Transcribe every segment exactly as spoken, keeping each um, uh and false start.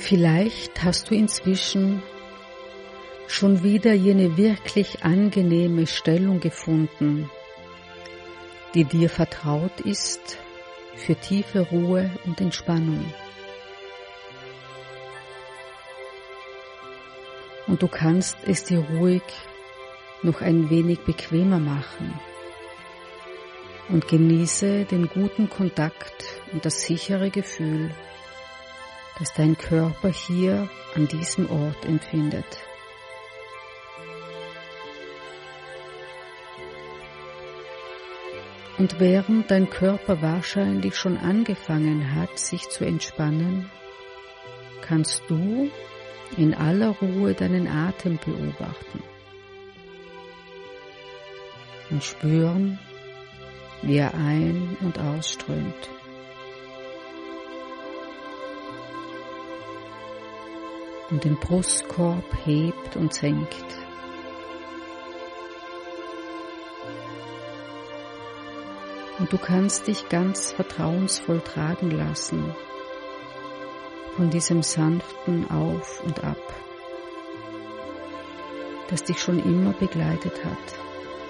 Vielleicht hast du inzwischen schon wieder jene wirklich angenehme Stellung gefunden, die dir vertraut ist für tiefe Ruhe und Entspannung. Und du kannst es dir ruhig noch ein wenig bequemer machen und genieße den guten Kontakt und das sichere Gefühl, das dein Körper hier an diesem Ort empfindet. Und während dein Körper wahrscheinlich schon angefangen hat, sich zu entspannen, kannst du in aller Ruhe deinen Atem beobachten und spüren, wie er ein- und ausströmt. Und den Brustkorb hebt und senkt. Und du kannst dich ganz vertrauensvoll tragen lassen von diesem sanften Auf und Ab, das dich schon immer begleitet hat.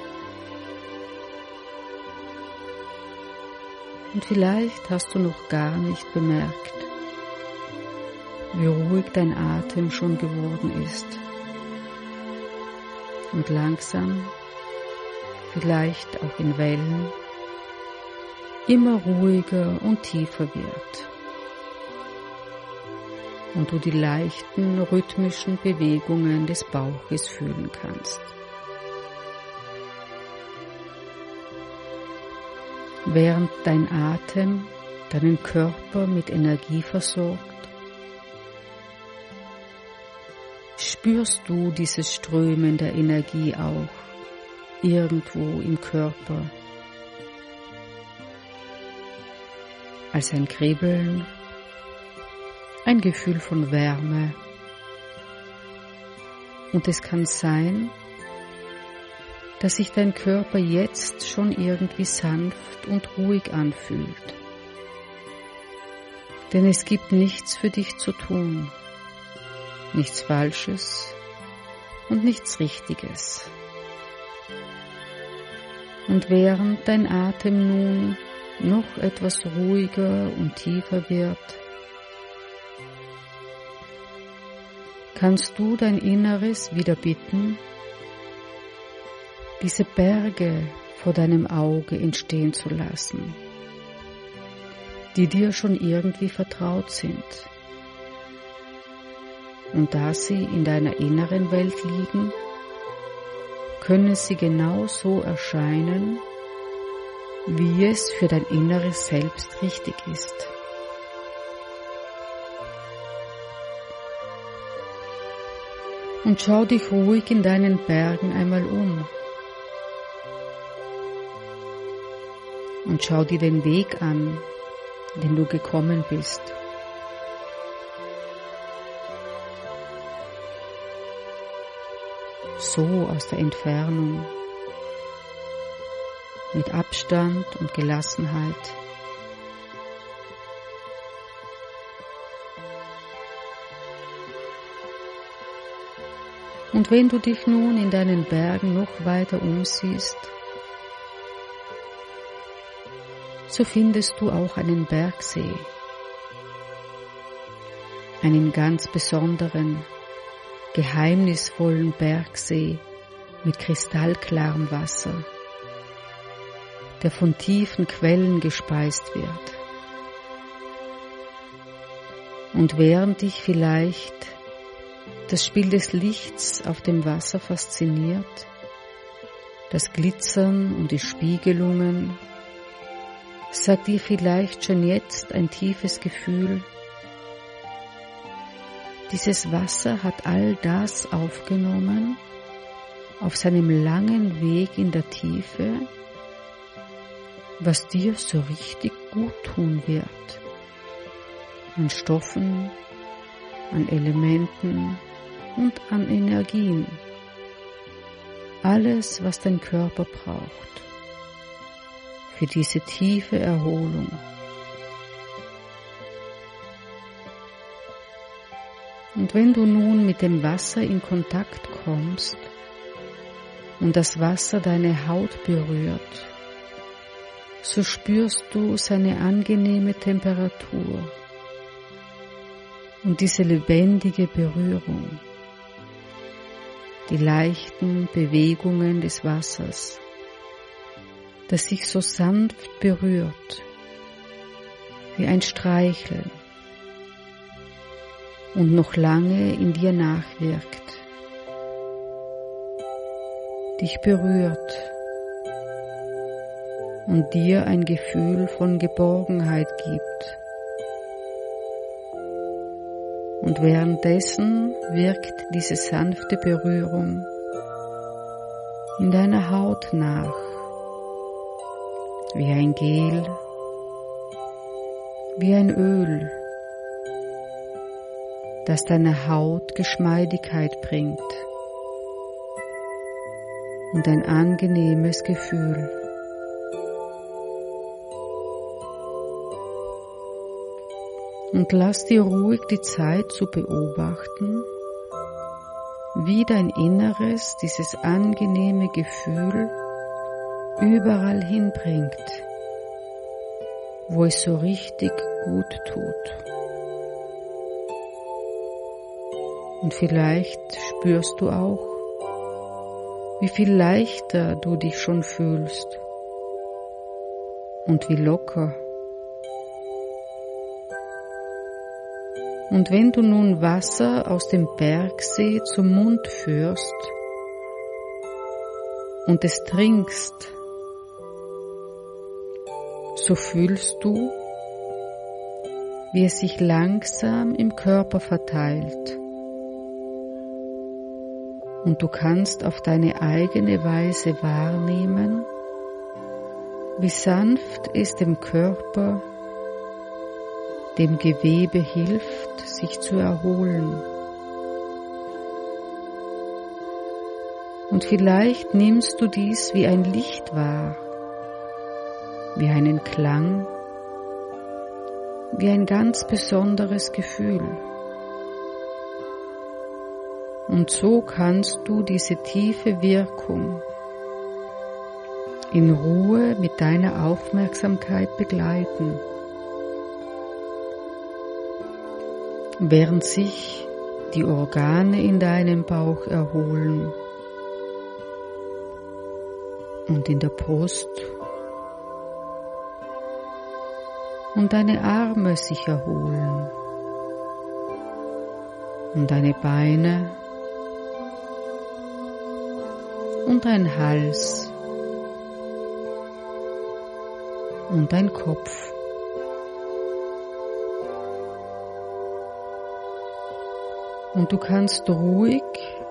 Und vielleicht hast du noch gar nicht bemerkt, wie ruhig dein Atem schon geworden ist und langsam, vielleicht auch in Wellen, immer ruhiger und tiefer wird und du die leichten rhythmischen Bewegungen des Bauches fühlen kannst. Während dein Atem deinen Körper mit Energie versorgt, spürst du dieses Strömen der Energie auch irgendwo im Körper, als ein Kribbeln, ein Gefühl von Wärme. Und es kann sein, dass sich dein Körper jetzt schon irgendwie sanft und ruhig anfühlt. Denn es gibt nichts für dich zu tun, nichts Falsches und nichts Richtiges. Und während dein Atem nun noch etwas ruhiger und tiefer wird, kannst du dein Inneres wieder bitten, diese Berge vor deinem Auge entstehen zu lassen, die dir schon irgendwie vertraut sind. Und da sie in deiner inneren Welt liegen, können sie genau so erscheinen, wie es für dein inneres Selbst richtig ist. Und schau dich ruhig in deinen Bergen einmal um. Und schau dir den Weg an, den du gekommen bist. So aus der Entfernung, mit Abstand und Gelassenheit. Und wenn du dich nun in deinen Bergen noch weiter umsiehst, so findest du auch einen Bergsee, einen ganz besonderen, geheimnisvollen Bergsee mit kristallklarem Wasser, der von tiefen Quellen gespeist wird. Und während dich vielleicht das Spiel des Lichts auf dem Wasser fasziniert, das Glitzern und die Spiegelungen, sagt dir vielleicht schon jetzt ein tiefes Gefühl, dieses Wasser hat all das aufgenommen auf seinem langen Weg in der Tiefe, was dir so richtig gut tun wird, an Stoffen, an Elementen und an Energien, alles, was dein Körper braucht für diese tiefe Erholung. Und wenn du nun mit dem Wasser in Kontakt kommst und das Wasser deine Haut berührt, so spürst du seine angenehme Temperatur und diese lebendige Berührung, die leichten Bewegungen des Wassers, das sich so sanft berührt, wie ein Streicheln und noch lange in dir nachwirkt, dich berührt und dir ein Gefühl von Geborgenheit gibt. Und währenddessen wirkt diese sanfte Berührung in deiner Haut nach, wie ein Gel, wie ein Öl, das deiner Haut Geschmeidigkeit bringt und ein angenehmes Gefühl. Und lass dir ruhig die Zeit zu beobachten, wie dein Inneres dieses angenehme Gefühl überall hinbringt, wo es so richtig gut tut. Und vielleicht spürst du auch, wie viel leichter du dich schon fühlst und wie locker. Und wenn du nun Wasser aus dem Bergsee zum Mund führst und es trinkst, so fühlst du, wie es sich langsam im Körper verteilt. Und du kannst auf deine eigene Weise wahrnehmen, wie sanft es dem Körper, dem Gewebe hilft, sich zu erholen. Und vielleicht nimmst du dies wie ein Licht wahr, wie einen Klang, wie ein ganz besonderes Gefühl. Und so kannst du diese tiefe Wirkung in Ruhe mit deiner Aufmerksamkeit begleiten, während sich die Organe in deinem Bauch erholen und in der Brust und deine Arme sich erholen und deine Beine und dein Hals und dein Kopf. Und du kannst ruhig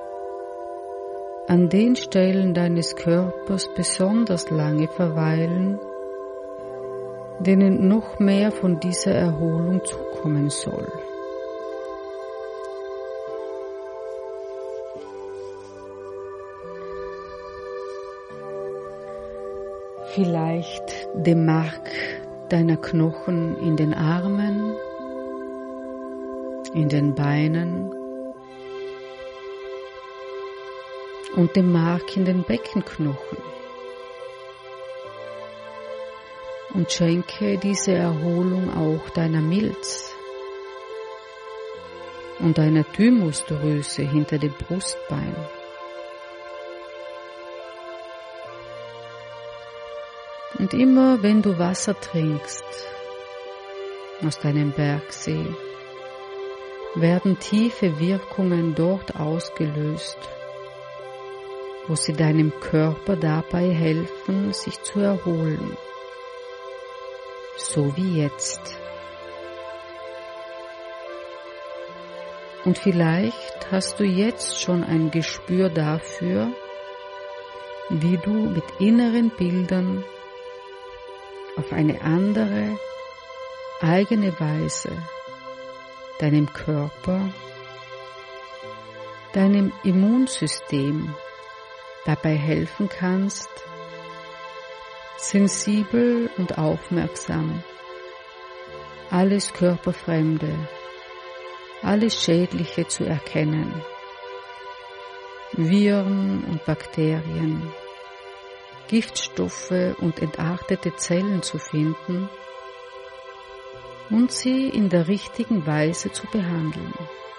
an den Stellen deines Körpers besonders lange verweilen, denen noch mehr von dieser Erholung zukommen soll. Vielleicht dem Mark deiner Knochen in den Armen, in den Beinen und dem Mark in den Beckenknochen. Und schenke diese Erholung auch deiner Milz und deiner Thymusdrüse hinter dem Brustbein. Und immer wenn du Wasser trinkst aus deinem Bergsee, werden tiefe Wirkungen dort ausgelöst, wo sie deinem Körper dabei helfen, sich zu erholen, so wie jetzt. Und vielleicht hast du jetzt schon ein Gespür dafür, wie du mit inneren Bildern auf eine andere, eigene Weise deinem Körper, deinem Immunsystem dabei helfen kannst, sensibel und aufmerksam alles Körperfremde alles Schädliche zu erkennen, Viren und Bakterien, Giftstoffe und entartete Zellen zu finden und sie in der richtigen Weise zu behandeln.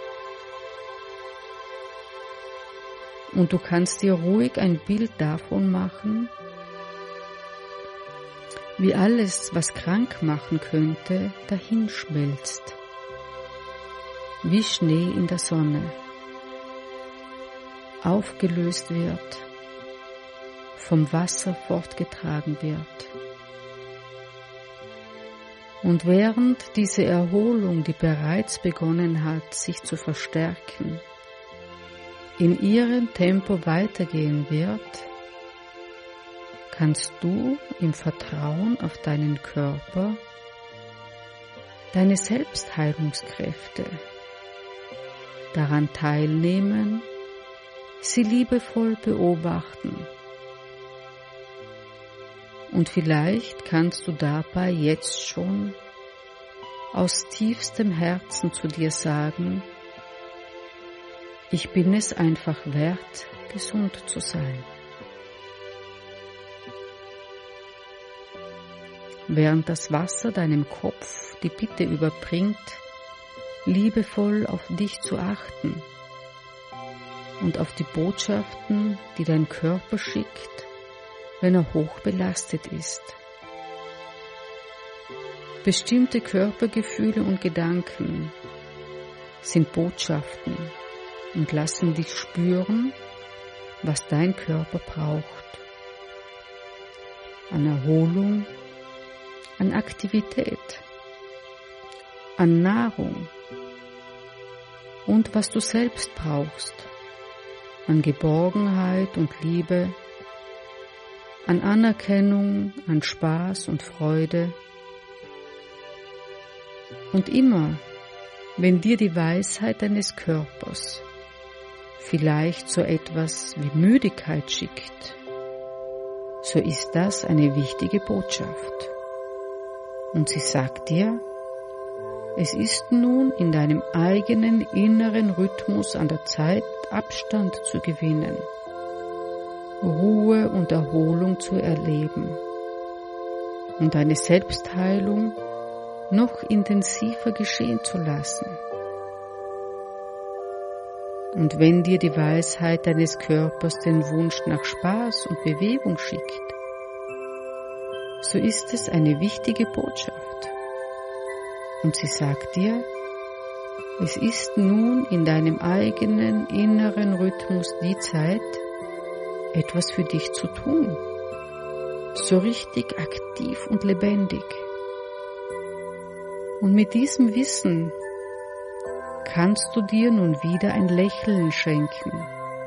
Und du kannst dir ruhig ein Bild davon machen, wie alles, was krank machen könnte, dahinschmelzt, wie Schnee in der Sonne, aufgelöst wird, vom Wasser fortgetragen wird. Und während diese Erholung, die bereits begonnen hat, sich zu verstärken, in ihrem Tempo weitergehen wird, kannst du im Vertrauen auf deinen Körper deine Selbstheilungskräfte daran teilnehmen, sie liebevoll beobachten. Und vielleicht kannst du dabei jetzt schon aus tiefstem Herzen zu dir sagen, ich bin es einfach wert, gesund zu sein. Während das Wasser deinem Kopf die Bitte überbringt, liebevoll auf dich zu achten und auf die Botschaften, die dein Körper schickt, wenn er hoch belastet ist. Bestimmte Körpergefühle und Gedanken sind Botschaften und lassen dich spüren, was dein Körper braucht. An Erholung, an Aktivität, an Nahrung und was du selbst brauchst, an Geborgenheit und Liebe, an Anerkennung, an Spaß und Freude. Und immer, wenn dir die Weisheit deines Körpers vielleicht so etwas wie Müdigkeit schickt, so ist das eine wichtige Botschaft. Und sie sagt dir, es ist nun in deinem eigenen inneren Rhythmus an der Zeit, Abstand zu gewinnen, Ruhe und Erholung zu erleben und deine Selbstheilung noch intensiver geschehen zu lassen. Und wenn dir die Weisheit deines Körpers den Wunsch nach Spaß und Bewegung schickt, so ist es eine wichtige Botschaft. Und sie sagt dir, es ist nun in deinem eigenen inneren Rhythmus die Zeit, etwas für dich zu tun, so richtig aktiv und lebendig. Und mit diesem Wissen kannst du dir nun wieder ein Lächeln schenken.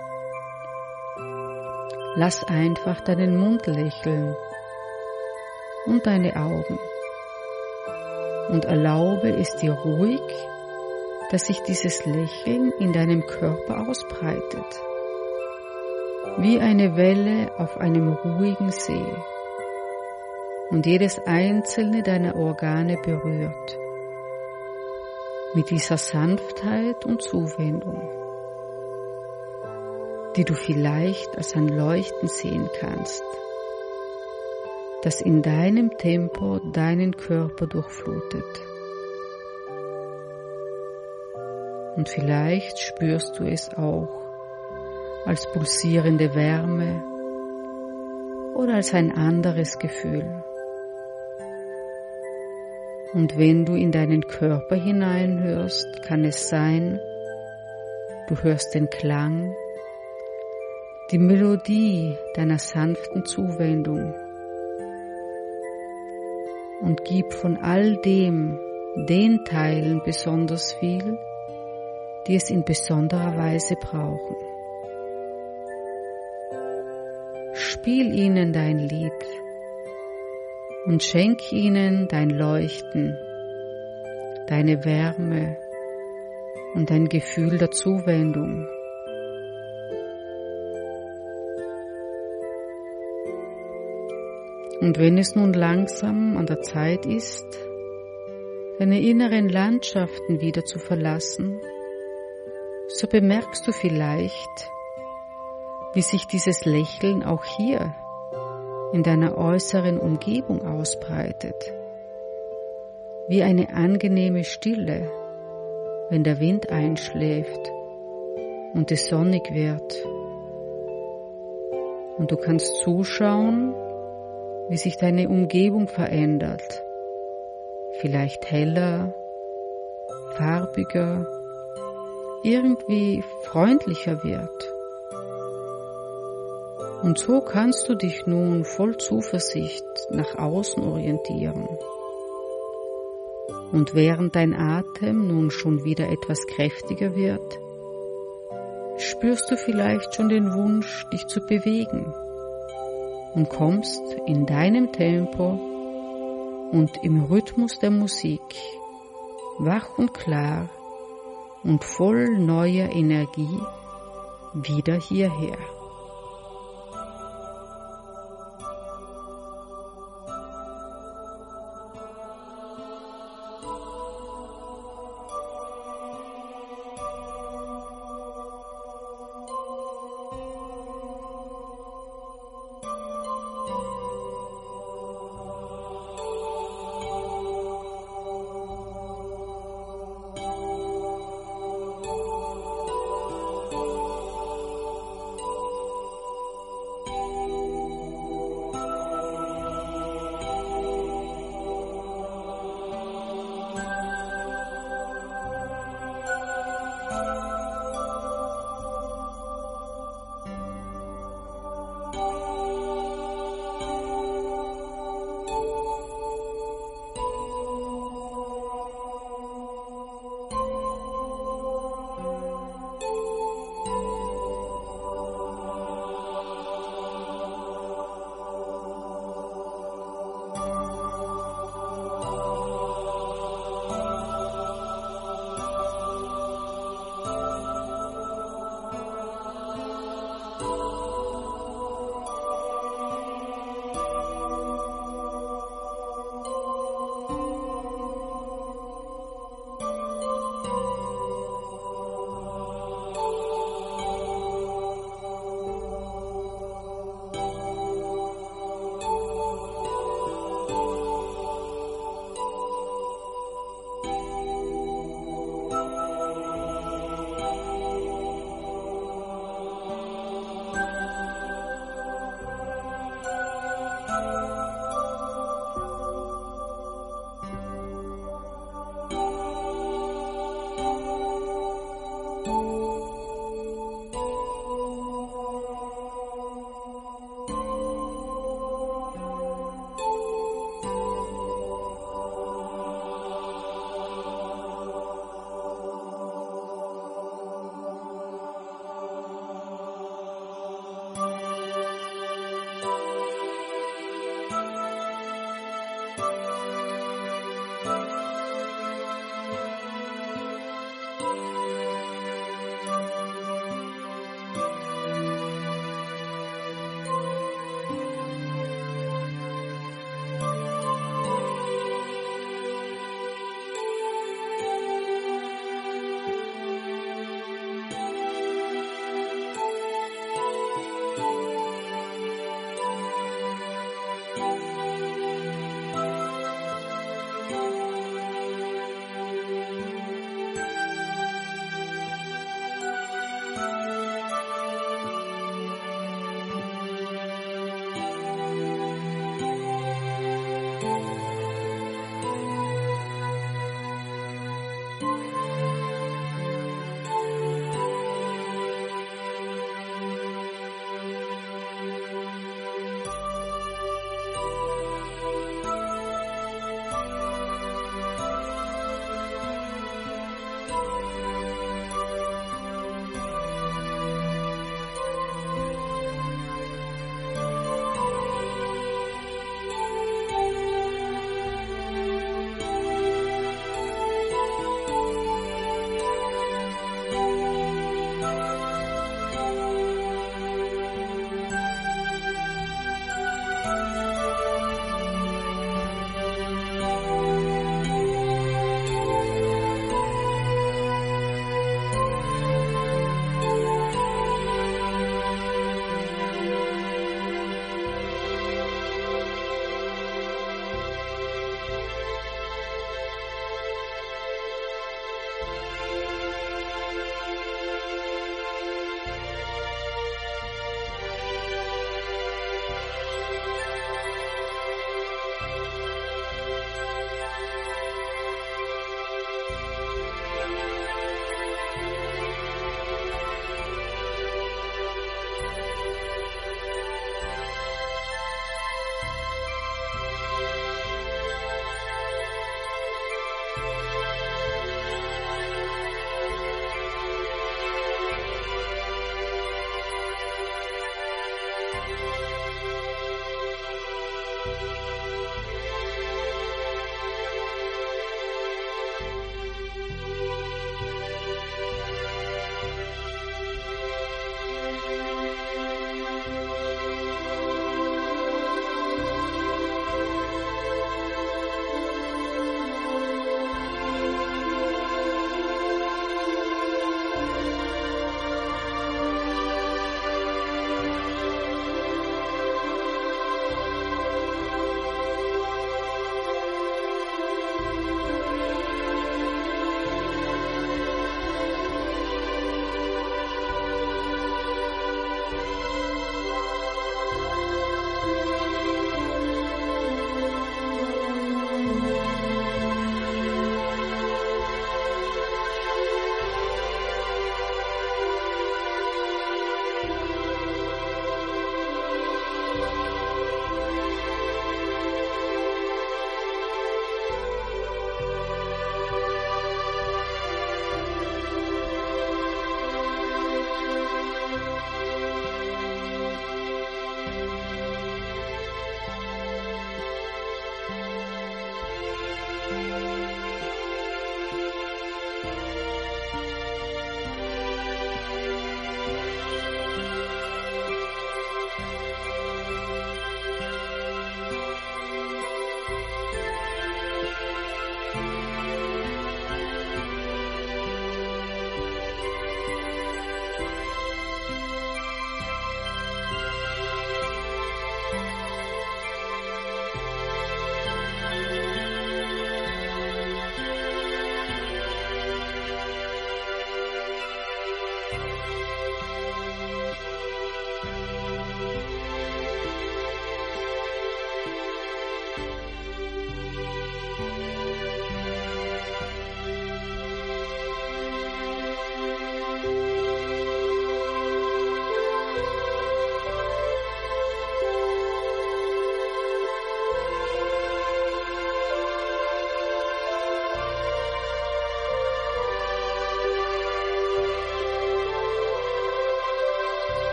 Lass einfach deinen Mund lächeln und deine Augen und erlaube es dir ruhig, dass sich dieses Lächeln in deinem Körper ausbreitet, wie eine Welle auf einem ruhigen See und jedes einzelne deiner Organe berührt, mit dieser Sanftheit und Zuwendung, die du vielleicht als ein Leuchten sehen kannst, das in deinem Tempo deinen Körper durchflutet. Und vielleicht spürst du es auch als pulsierende Wärme oder als ein anderes Gefühl. Und wenn du in deinen Körper hineinhörst, kann es sein, du hörst den Klang, die Melodie deiner sanften Zuwendung und gib von all dem den Teilen besonders viel, die es in besonderer Weise brauchen. Spiel ihnen dein Lied und schenk ihnen dein Leuchten, deine Wärme und dein Gefühl der Zuwendung. Und wenn es nun langsam an der Zeit ist, deine inneren Landschaften wieder zu verlassen, so bemerkst du vielleicht, wie sich dieses Lächeln auch hier in deiner äußeren Umgebung ausbreitet, wie eine angenehme Stille, wenn der Wind einschläft und es sonnig wird. Und du kannst zuschauen, wie sich deine Umgebung verändert, vielleicht heller, farbiger, irgendwie freundlicher wird. Und so kannst du dich nun voll Zuversicht nach außen orientieren. Und während dein Atem nun schon wieder etwas kräftiger wird, spürst du vielleicht schon den Wunsch, dich zu bewegen und kommst in deinem Tempo und im Rhythmus der Musik wach und klar und voll neuer Energie wieder hierher.